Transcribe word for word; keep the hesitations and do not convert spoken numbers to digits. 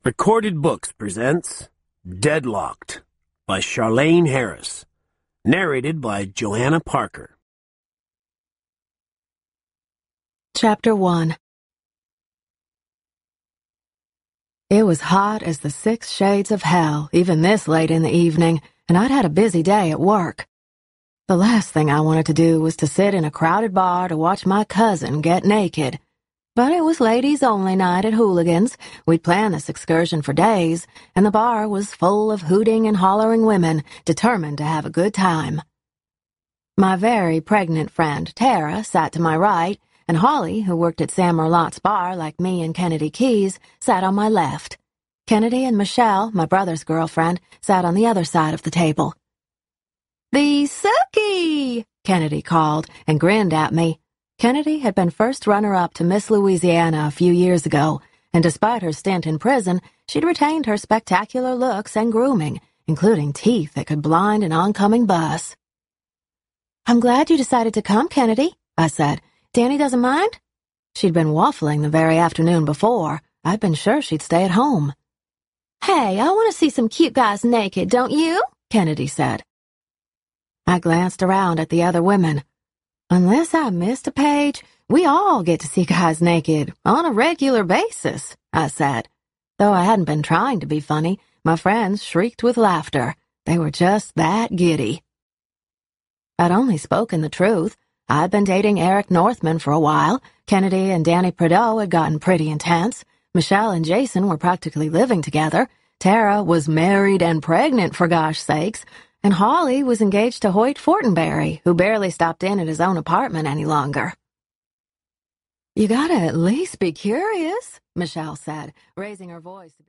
Recorded Books presents Deadlocked by Charlaine Harris, narrated by Joanna Parker. Chapter one. It was hot as the six shades of hell, even this late in the evening, and I'd had a busy day at work. The last thing I wanted to do was to sit in a crowded bar to watch my cousin get naked. But it was ladies-only night at Hooligans. We'd planned this excursion for days, and the bar was full of hooting and hollering women, determined to have a good time. My very pregnant friend, Tara, sat to my right, and Holly, who worked at Sam Merlotte's bar like me and Kennedy Keys, sat on my left. Kennedy and Michelle, my brother's girlfriend, sat on the other side of the table. "The Sookie!" Kennedy called and grinned at me. Kennedy had been first runner-up to Miss Louisiana a few years ago, and despite her stint in prison, she'd retained her spectacular looks and grooming, including teeth that could blind an oncoming bus. "I'm glad you decided to come, Kennedy," I said. "Danny doesn't mind?" She'd been waffling the very afternoon before. I'd been sure she'd stay at home. "Hey, I want to see some cute guys naked, don't you?" Kennedy said. I glanced around at the other women. Unless I missed a page, we all get to see guys naked on a regular basis, I said. Though I hadn't been trying to be funny, my friends shrieked with laughter. They were just that giddy. I'd only spoken the truth. I'd been dating Eric Northman for a while. Kennedy and Danny Prideaux had gotten pretty intense. Michelle and Jason were practically living together. Tara was married and pregnant, for gosh sakes. And Holly was engaged to Hoyt Fortenberry, who barely stopped in at his own apartment any longer. "You gotta at least be curious," Michelle said, raising her voice.